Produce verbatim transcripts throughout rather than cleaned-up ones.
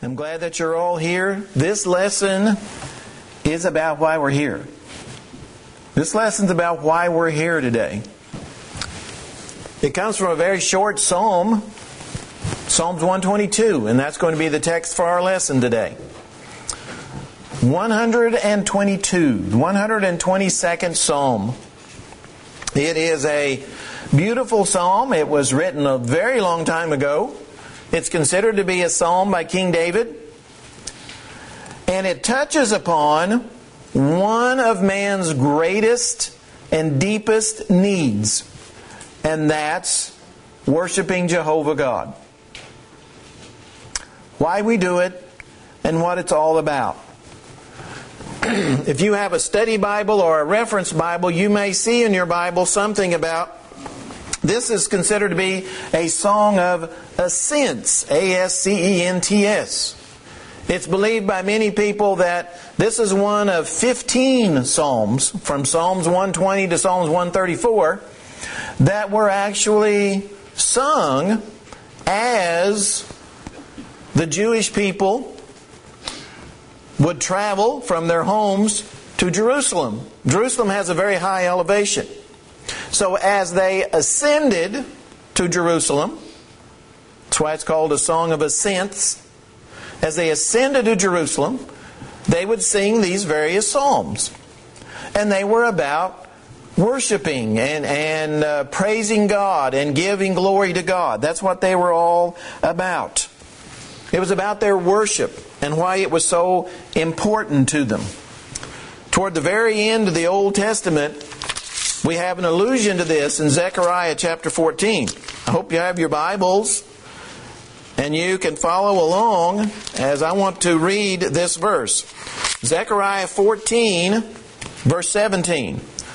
I'm glad that you're all here. This lesson is about why we're here. This lesson's about why we're here today. It comes from a very short psalm, Psalms one twenty-two, and that's going to be the text for our lesson today. one twenty-two, one twenty-second Psalm. It is a beautiful psalm. It was written a very long time ago. It's considered to be a psalm by King David. And it touches upon one of man's greatest and deepest needs. And that's worshiping Jehovah God. Why we do it and what it's all about. If you have a study Bible or a reference Bible, you may see in your Bible something about, this is considered to be a song of ascents, A S C E N T S. It's believed by many people that this is one of fifteen psalms, from Psalms one twenty to Psalms one thirty-four, that were actually sung as the Jewish people would travel from their homes to Jerusalem. Jerusalem has a very high elevation. So as they ascended to Jerusalem, that's why it's called a song of ascents. As they ascended to Jerusalem, they would sing these various psalms. And they were about worshiping and, and uh, praising God and giving glory to God. That's what they were all about. It was about their worship and why it was so important to them. Toward the very end of the Old Testament, we have an allusion to this in Zechariah chapter fourteen. I hope you have your Bibles and you can follow along as I want to read this verse. Zechariah fourteen, verse seventeen.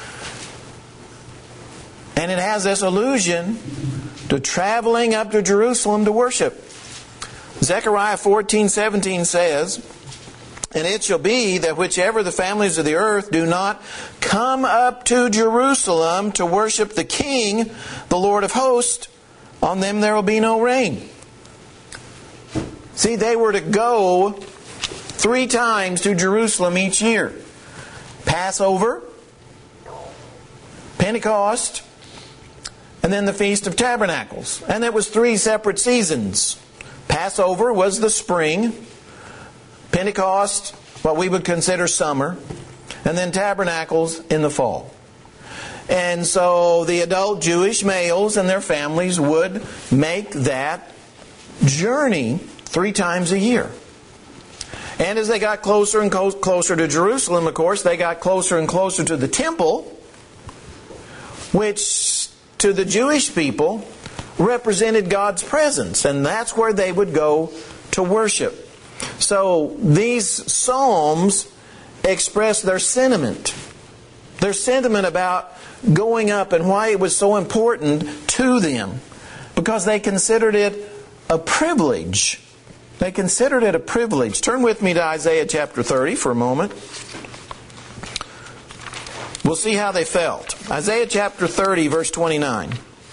And it has this allusion to traveling up to Jerusalem to worship. Zechariah fourteen seventeen says, "And it shall be that whichever the families of the earth do not come up to Jerusalem to worship the King, the Lord of hosts, on them there will be no rain." See, they were to go three times to Jerusalem each year. Passover, Pentecost, and then the Feast of Tabernacles. And it was three separate seasons. Passover was the spring. Pentecost, what we would consider summer. And then Tabernacles in the fall. And so the adult Jewish males and their families would make that journey three times a year. And as they got closer and closer to Jerusalem, of course, they got closer and closer to the temple, which to the Jewish people represented God's presence. And that's where they would go to worship. So these psalms express their sentiment. Their sentiment about going up and why it was so important to them. Because they considered it a privilege. They considered it a privilege. Turn with me to Isaiah chapter thirty for a moment. We'll see how they felt. Isaiah chapter thirty, verse twenty-nine.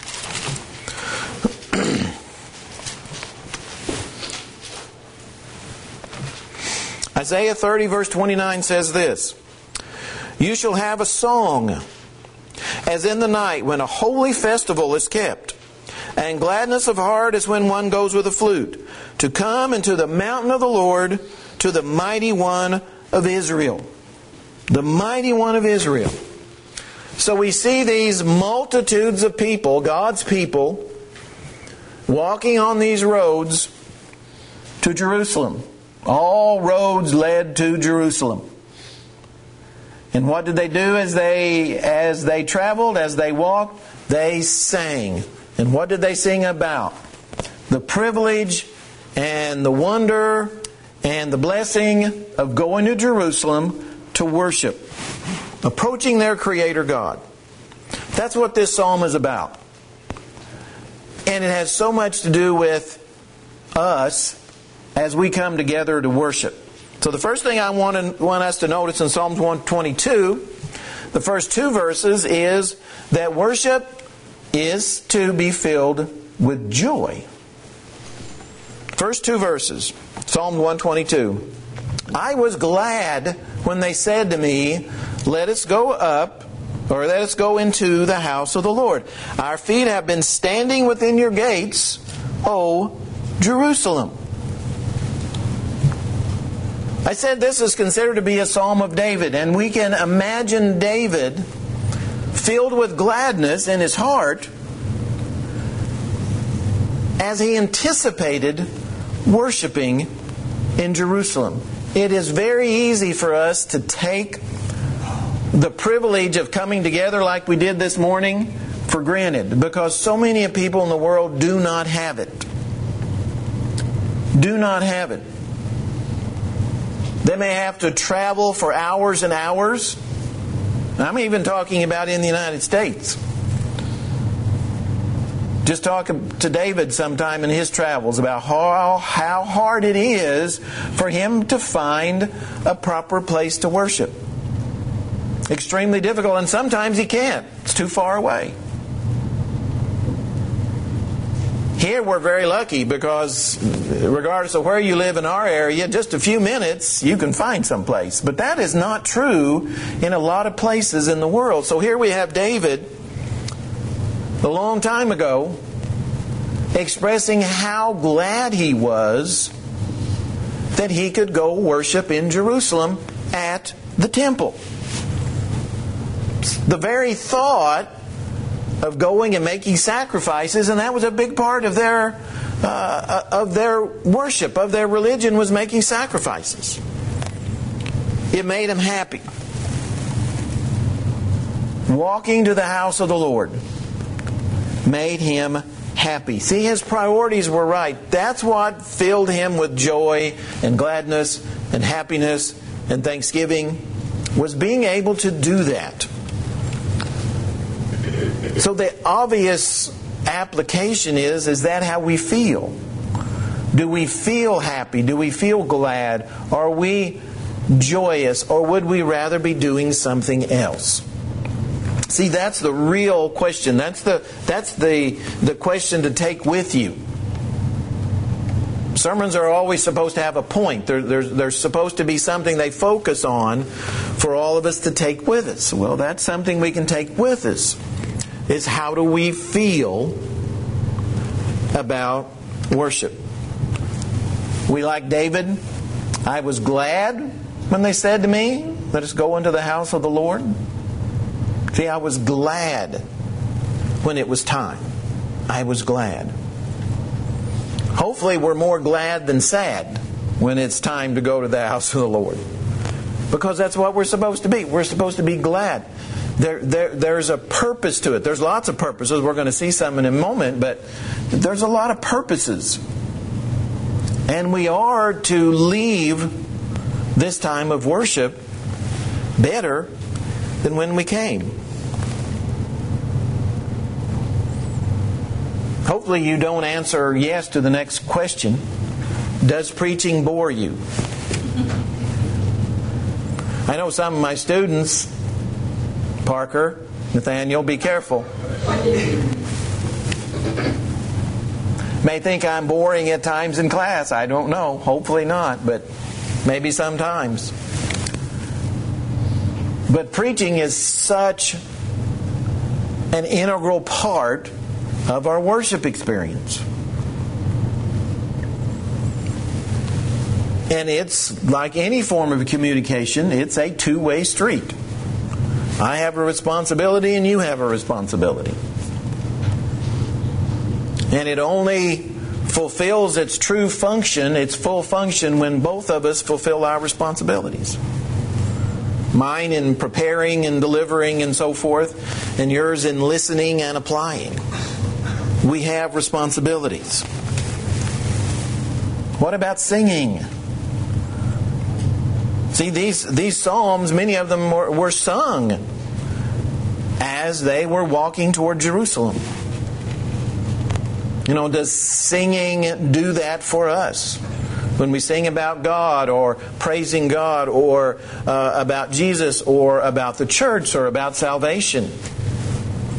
Isaiah thirty, verse twenty-nine says this, "You shall have a song, as in the night when a holy festival is kept, and gladness of heart as when one goes with a flute, to come into the mountain of the Lord, to the mighty one of Israel." The mighty one of Israel. So we see these multitudes of people, God's people, walking on these roads to Jerusalem. All roads led to Jerusalem. And what did they do as they as they traveled, as they walked? They sang. And what did they sing about? The privilege and the wonder and the blessing of going to Jerusalem to worship, approaching their Creator God. That's what this psalm is about. And it has so much to do with us as we come together to worship. So the first thing I want, to, want us to notice in Psalms one twenty-two, the first two verses, is that worship is to be filled with joy. First two verses, Psalm one twenty-two. I was glad when they said to me, let us go up, or let us go into the house of the Lord. Our feet have been standing within your gates, O Jerusalem. I said this is considered to be a Psalm of David, and we can imagine David filled with gladness in his heart as he anticipated worshiping in Jerusalem. It is very easy for us to take the privilege of coming together like we did this morning for granted, because so many people in the world do not have it. Do not have it. They may have to travel for hours and hours. I'm even talking about in the United States. Just talk to David sometime in his travels about how, how hard it is for him to find a proper place to worship. Extremely difficult, and sometimes he can't. It's too far away. Here we're very lucky because regardless of where you live in our area, just a few minutes you can find some place. But that is not true in a lot of places in the world. So here we have David, a long time ago, expressing how glad he was that he could go worship in Jerusalem at the temple. The very thought of going and making sacrifices, and that was a big part of their uh, of their worship, of their religion, was making sacrifices. It made him happy. Walking to the house of the Lord made him happy. See, his priorities were right. That's what filled him with joy and gladness and happiness and thanksgiving, was being able to do that. So the obvious application is, is that how we feel? Do we feel happy? Do we feel glad? Are we joyous? Or would we rather be doing something else? See, that's the real question. That's the that's the, the question to take with you. Sermons are always supposed to have a point. There, there's, there's supposed to be something they focus on for all of us to take with us. Well, that's something we can take with us. Is how do we feel about worship? We like David. I was glad when they said to me, let us go into the house of the Lord. See, I was glad when it was time. I was glad. Hopefully we're more glad than sad when it's time to go to the house of the Lord. Because that's what we're supposed to be. We're supposed to be glad. There, there, there's a purpose to it. There's lots of purposes. We're going to see some in a moment, but there's a lot of purposes. And we are to leave this time of worship better than when we came. Hopefully you don't answer yes to the next question. Does preaching bore you? I know some of my students, Parker, Nathaniel, be careful, may think I'm boring at times in class. I don't know. Hopefully not, but maybe sometimes. But preaching is such an integral part of our worship experience. And it's like any form of communication, it's a two-way street. I have a responsibility and you have a responsibility. And it only fulfills its true function, its full function, when both of us fulfill our responsibilities. Mine in preparing and delivering and so forth, and yours in listening and applying. We have responsibilities. What about singing? See, these, these psalms, many of them were, were sung as they were walking toward Jerusalem. You know, does singing do that for us? When we sing about God or praising God or uh, about Jesus or about the church or about salvation.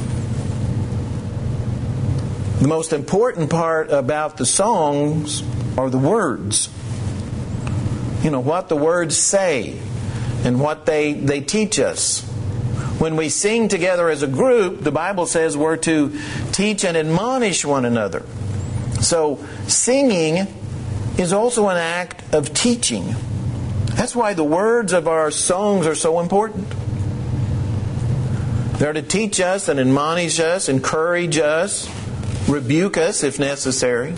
The most important part about the songs are the words. You know, what the words say and what they, they teach us. When we sing together as a group, the Bible says we're to teach and admonish one another. So singing is also an act of teaching. That's why the words of our songs are so important. They're to teach us and admonish us, encourage us, rebuke us if necessary,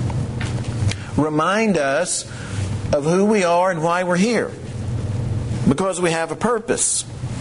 remind us of who we are and why we're here, because we have a purpose.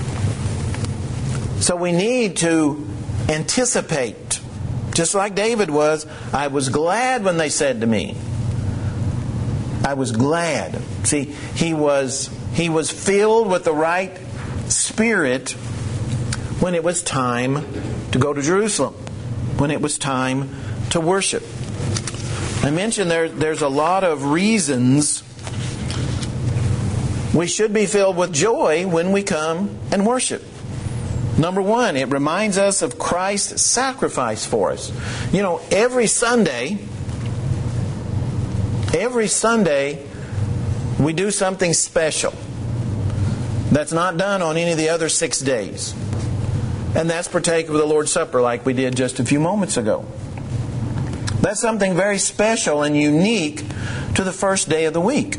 So we need to anticipate, just like David was. I was glad when they said to me. I was glad. See, he was he was filled with the right spirit when it was time to go to Jerusalem, when it was time to worship. I mentioned there, there's a lot of reasons we should be filled with joy when we come and worship. Number one, it reminds us of Christ's sacrifice for us. You know, every Sunday, every Sunday, we do something special that's not done on any of the other six days. And that's partake of the Lord's Supper like we did just a few moments ago. That's something very special and unique to the first day of the week.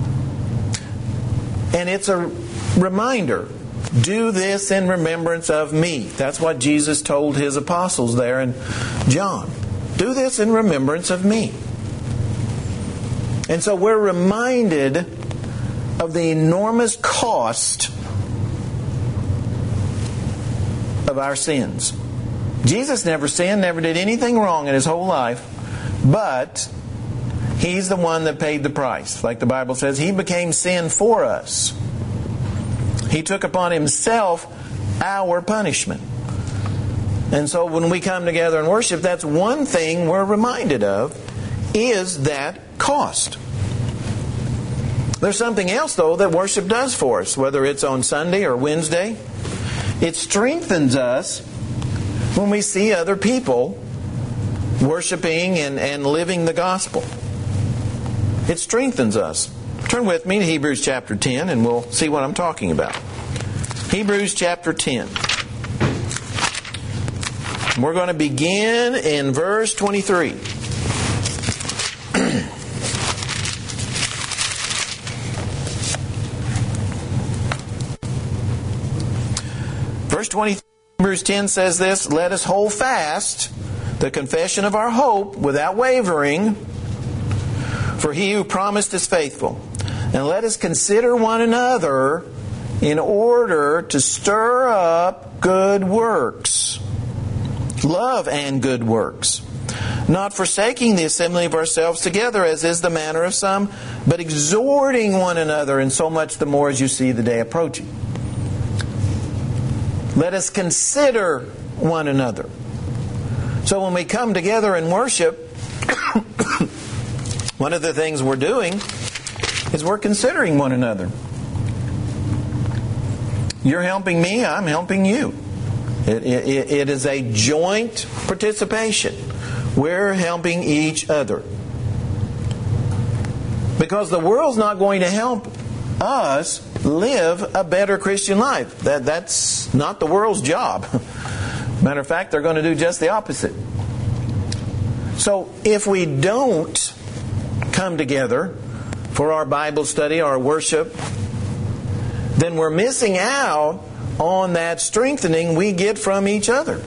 And it's a reminder, do this in remembrance of me. That's what Jesus told His apostles there in John. Do this in remembrance of me. And so we're reminded of the enormous cost of our sins. Jesus never sinned, never did anything wrong in His whole life, but He's the one that paid the price. Like the Bible says, He became sin for us. He took upon Himself our punishment. And so when we come together and worship, that's one thing we're reminded of, is that cost. There's something else, though, that worship does for us, whether it's on Sunday or Wednesday. It strengthens us when we see other people worshiping and, and living the gospel. It strengthens us. Turn with me to Hebrews chapter ten and we'll see what I'm talking about. Hebrews chapter ten. We're going to begin in verse twenty-three. Verse twenty-three, Hebrews ten says this, "Let us hold fast the confession of our hope without wavering, for He who promised is faithful. And let us consider one another in order to stir up good works, love and good works, not forsaking the assembly of ourselves together, as is the manner of some, but exhorting one another, and so much the more as you see the day approaching." Let us consider one another. So when we come together and worship, one of the things we're doing is we're considering one another. You're helping me, I'm helping you. It, it, it is a joint participation. We're helping each other. Because the world's not going to help us live a better Christian life. That, that's not the world's job. Matter of fact, they're going to do just the opposite. So if we don't come together for our Bible study, our worship, then we're missing out on that strengthening we get from each other.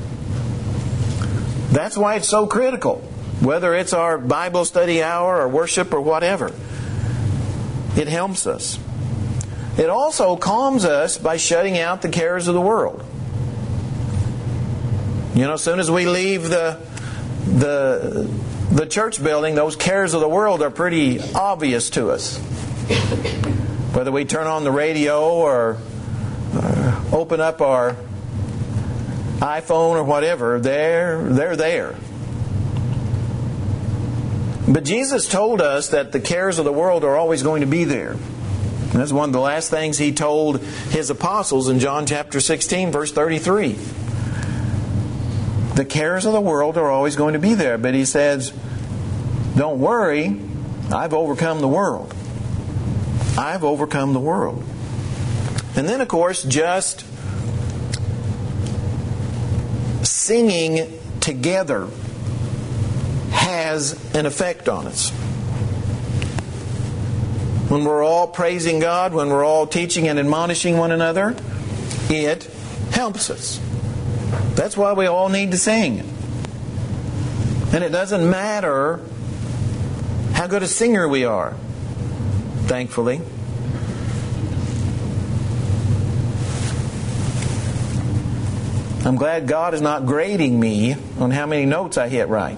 That's why it's so critical, whether it's our Bible study hour or worship or whatever. It helps us. It also calms us by shutting out the cares of the world. You know, as soon as we leave the the the church building, those cares of the world are pretty obvious to us. Whether we turn on the radio or uh, open up our iPhone or whatever, they're they're there. But Jesus told us that the cares of the world are always going to be there. And that's one of the last things He told His apostles in John chapter sixteen, verse thirty-three. The cares of the world are always going to be there. But He says, Don't worry, I've overcome the world. I've overcome the world. And then, of course, just singing together has an effect on us. When we're all praising God, when we're all teaching and admonishing one another, it helps us. That's why we all need to sing. And it doesn't matter how good a singer we are, thankfully. I'm glad God is not grading me on how many notes I hit right.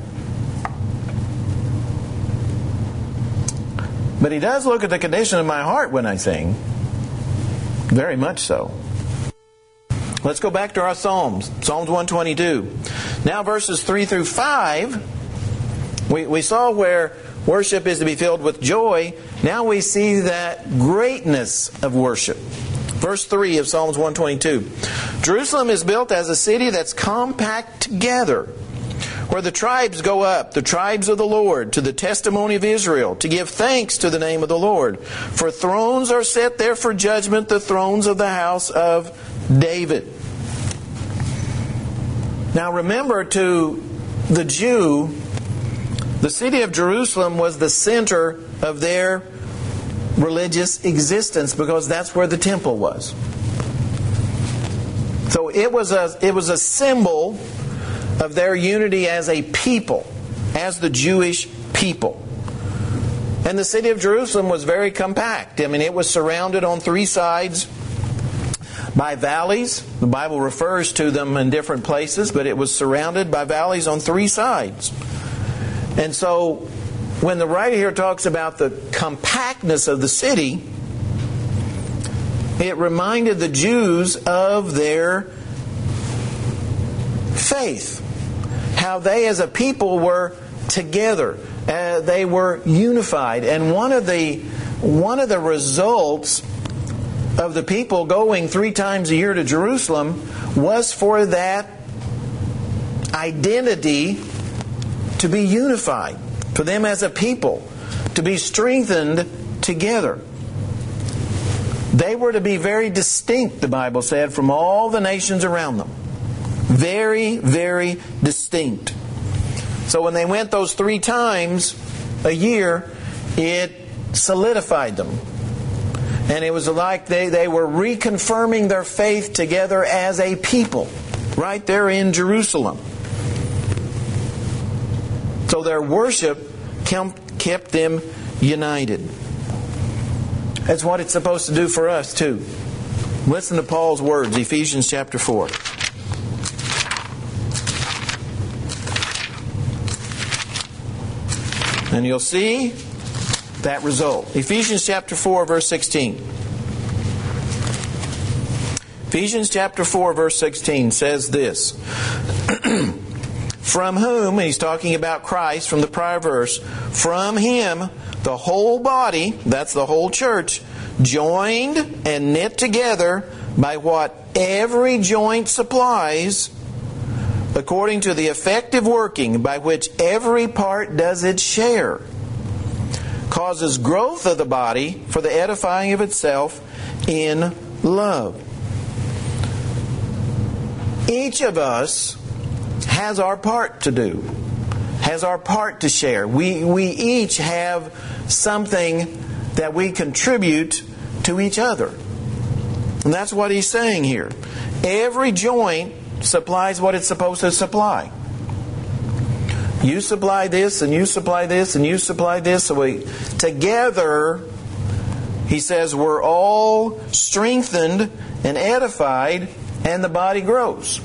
But He does look at the condition of my heart when I sing. Very much so. Let's go back to our Psalms. Psalms one twenty-two. Now verses three through five, we, we saw where worship is to be filled with joy. Now we see that greatness of worship. Verse three of Psalms one twenty-two. Jerusalem is built as a city that's compact together, where the tribes go up, the tribes of the Lord, to the testimony of Israel, to give thanks to the name of the Lord. For thrones are set there for judgment, the thrones of the house of David. Now remember, to the Jew, the city of Jerusalem was the center of their religious existence, because that's where the temple was. So it was a it was a symbol of their unity as a people, as the Jewish people. And the city of Jerusalem was very compact. I mean, it was surrounded on three sides by valleys. The Bible refers to them in different places, but it was surrounded by valleys on three sides. And so, when the writer here talks about the compactness of the city, it reminded the Jews of their faith. How they as a people were together. Uh, they were unified. And one of the one of the results of the people going three times a year to Jerusalem was for that identity to be unified. For them as a people to be strengthened together. They were to be very distinct, the Bible said, from all the nations around them. Very, very distinct. So when they went those three times a year, it solidified them. And it was like they, they were reconfirming their faith together as a people, right there in Jerusalem. So their worship kept them united. That's what it's supposed to do for us too. Listen to Paul's words, Ephesians chapter four. And you'll see that result. Ephesians chapter four, verse sixteen. Ephesians chapter four, verse sixteen says this. From whom, and he's talking about Christ from the prior verse, from Him the whole body, that's the whole church, joined and knit together by what every joint supplies, according to the effective working by which every part does its share, causes growth of the body for the edifying of itself in love. Each of us has our part to do, has our part to share. We, we each have something that we contribute to each other. And that's what he's saying here. Every joint supplies what it's supposed to supply. You supply this, and you supply this, and you supply this. So we, together, he says, we're all strengthened and edified, and the body grows.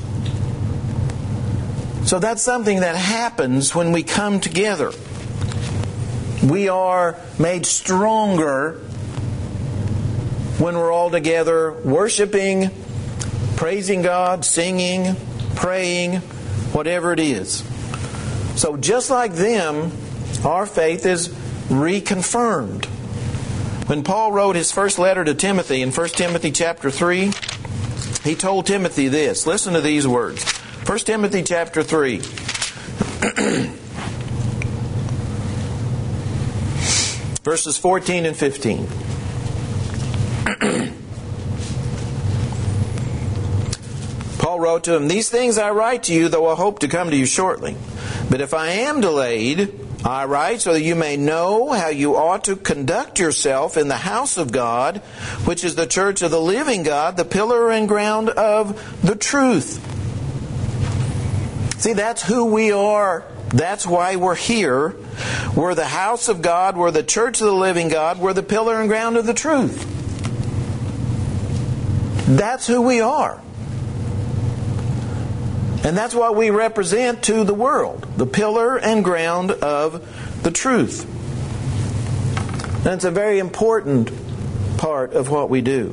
So that's something that happens when we come together. We are made stronger when we're all together, worshiping, praising God, singing, praying, whatever it is. So just like them, our faith is reconfirmed. When Paul wrote his first letter to Timothy in First Timothy chapter three, he told Timothy this. Listen to these words. First Timothy chapter three. verses fourteen and fifteen. Paul wrote to him, "These things I write to you, though I hope to come to you shortly. But if I am delayed, I write so that you may know how you ought to conduct yourself in the house of God, which is the church of the living God, the pillar and ground of the truth." See, that's who we are. That's why we're here. We're the house of God. We're the church of the living God. We're the pillar and ground of the truth. That's who we are. And that's what we represent to the world. The pillar and ground of the truth. And it's a very important part of what we do.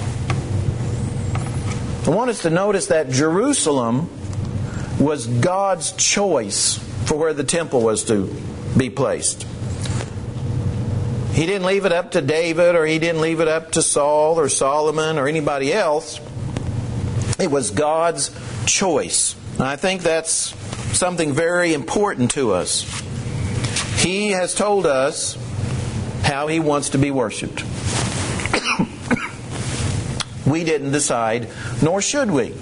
I want us to notice that Jerusalem was God's choice for where the temple was to be placed. He didn't leave it up to David, or He didn't leave it up to Saul or Solomon or anybody else. It was God's choice. And I think that's something very important to us. He has told us how He wants to be worshipped. We didn't decide, nor should we.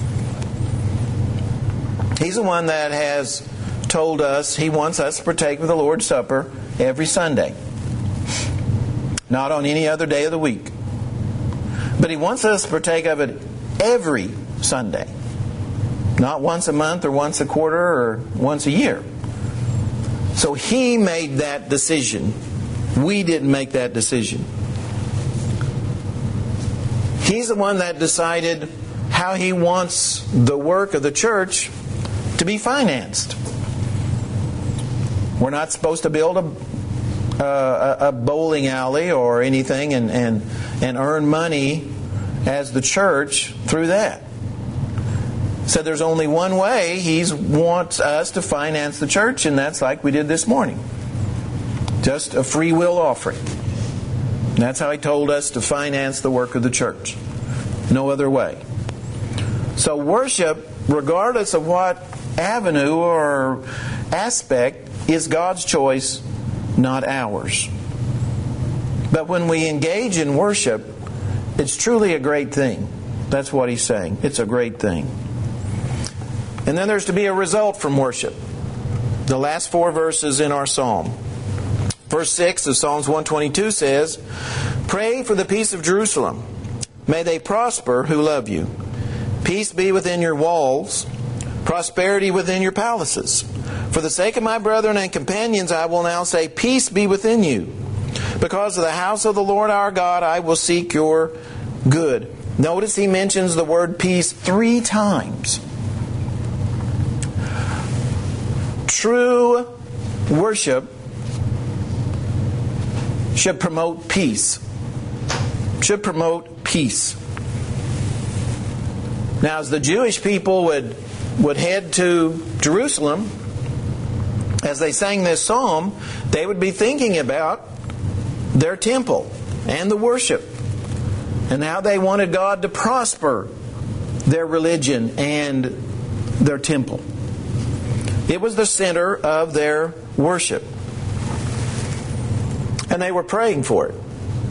He's the one that has told us He wants us to partake of the Lord's Supper every Sunday. Not on any other day of the week. But He wants us to partake of it every Sunday. Not once a month or once a quarter or once a year. So He made that decision. We didn't make that decision. He's the one that decided how He wants the work of the church to be financed. We're not supposed to build a, a, a bowling alley or anything and, and, and earn money as the church through that. So there's only one way He wants us to finance the church, and that's like we did this morning. Just a free will offering. And that's how He told us to finance the work of the church. No other way. So worship, regardless of what avenue or aspect, is God's choice, not ours. But when we engage in worship, it's truly a great thing. That's what He's saying. It's a great thing. And then there's to be a result from worship. The last four verses in our psalm. Verse six of Psalms one twenty-two says, "Pray for the peace of Jerusalem. May they prosper who love you. Peace be within your walls, prosperity within your palaces. For the sake of my brethren and companions, I will now say, peace be within you. Because of the house of the Lord our God, I will seek your good." Notice He mentions the word peace three times. True worship should promote peace. Should promote peace. Now, as the Jewish people would, would head to Jerusalem, as they sang this psalm, they would be thinking about their temple and the worship, and how they wanted God to prosper their religion and their temple. It was the center of their worship. And they were praying for it.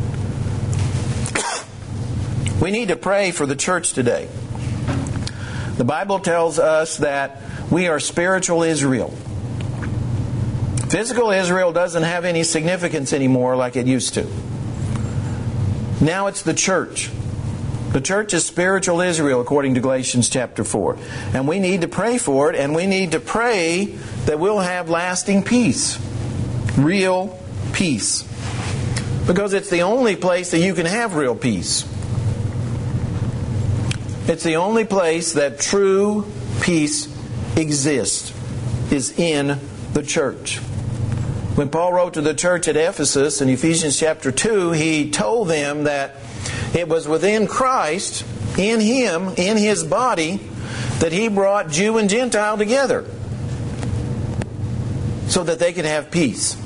We need to pray for the church today. The Bible tells us that we are spiritual Israel. Physical Israel doesn't have any significance anymore like it used to. Now it's the church. The church is spiritual Israel according to Galatians chapter four. And we need to pray for it, and we need to pray that we'll have lasting peace. Real peace. Because it's the only place that you can have real peace. It's the only place that true peace exists, is in the church. When Paul wrote to the church at Ephesus in Ephesians chapter two, he told them that it was within Christ, in Him, in His body, that He brought Jew and Gentile together so that they could have peace.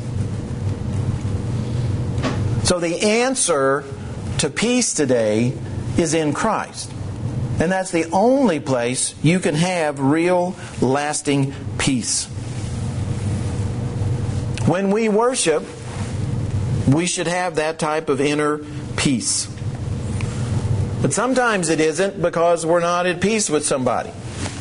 So the answer to peace today is in Christ. And that's the only place you can have real, lasting peace. When we worship, We should have that type of inner peace. But sometimes it isn't because we're not at peace with somebody.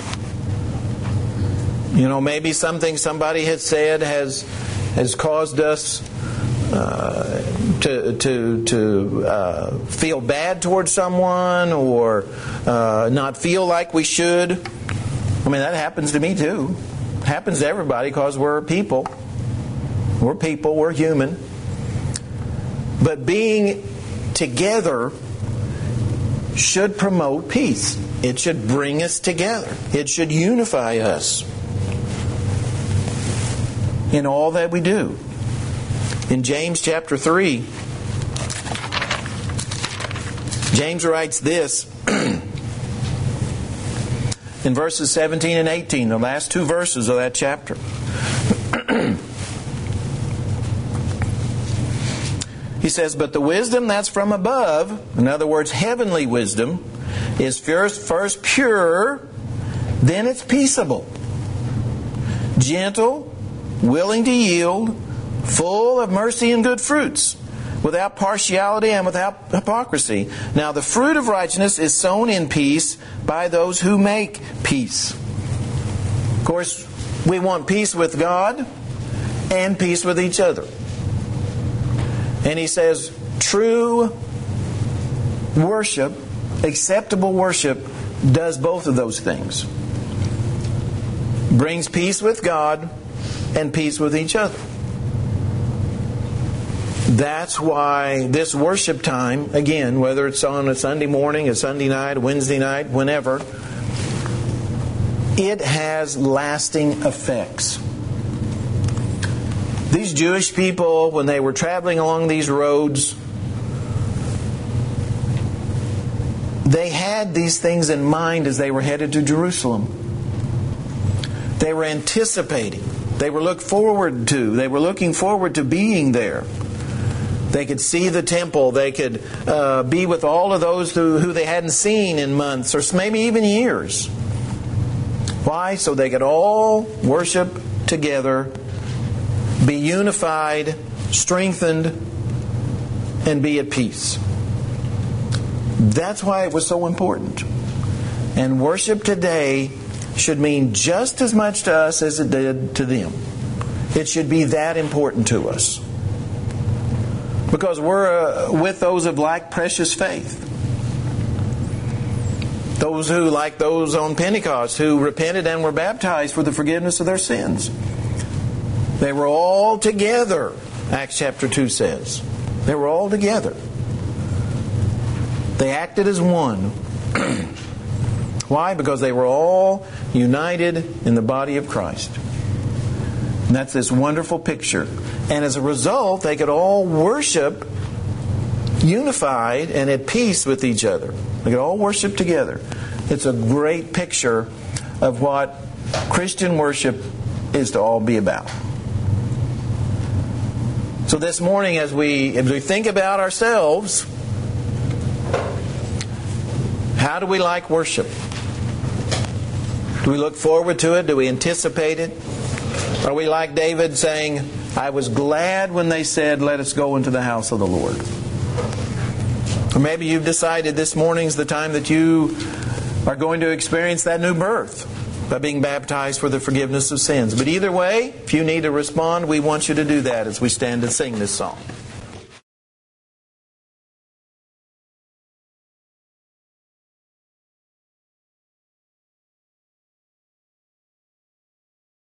You know, maybe something somebody has said has has caused us uh, to to to uh, feel bad towards someone, or uh, not feel like we should. I mean, that happens to me too. It happens to everybody because we're people. We're people. We're human. But being together should promote peace. It should bring us together. It should unify us in all that we do. In James chapter three, James writes this in verses seventeen and eighteen, the last two verses of that chapter. He says, "But the wisdom that's from above," in other words, heavenly wisdom, "is first, first pure, then it's peaceable, gentle, willing to yield, full of mercy and good fruits, without partiality and without hypocrisy. Now the fruit of righteousness is sown in peace by those who make peace." Of course, we want peace with God and peace with each other. And he says, true worship, acceptable worship, does both of those things. Brings peace with God and peace with each other. That's why this worship time, again, whether it's on a Sunday morning, a Sunday night, a Wednesday night, whenever, it has lasting effects. These Jewish people, when they were traveling along these roads, they had these things in mind as they were headed to Jerusalem. They were anticipating. They were looked forward to. They were looking forward to being there. They could see the temple. They could uh, be with all of those who, who they hadn't seen in months or maybe even years. Why? So they could all worship together, be unified, strengthened, and be at peace. That's why it was so important. And worship today should mean just as much to us as it did to them. It should be that important to us. Because we're uh, with those of like precious faith. Those who, like those on Pentecost, who repented and were baptized for the forgiveness of their sins. They were all together, Acts chapter two says. They were all together. They acted as one. Why? Because they were all united in the body of Christ. And that's this wonderful picture. And as a result, they could all worship unified and at peace with each other. They could all worship together. It's a great picture of what Christian worship is to all be about. So this morning, as we as we think about ourselves, how do we like worship? Do we look forward to it? Do we anticipate it? Are we like David saying, "I was glad when they said, 'Let us go into the house of the Lord'"? Or maybe you've decided this morning's the time that you are going to experience that new birth by being baptized for the forgiveness of sins. But either way, if you need to respond, we want you to do that as we stand and sing this song.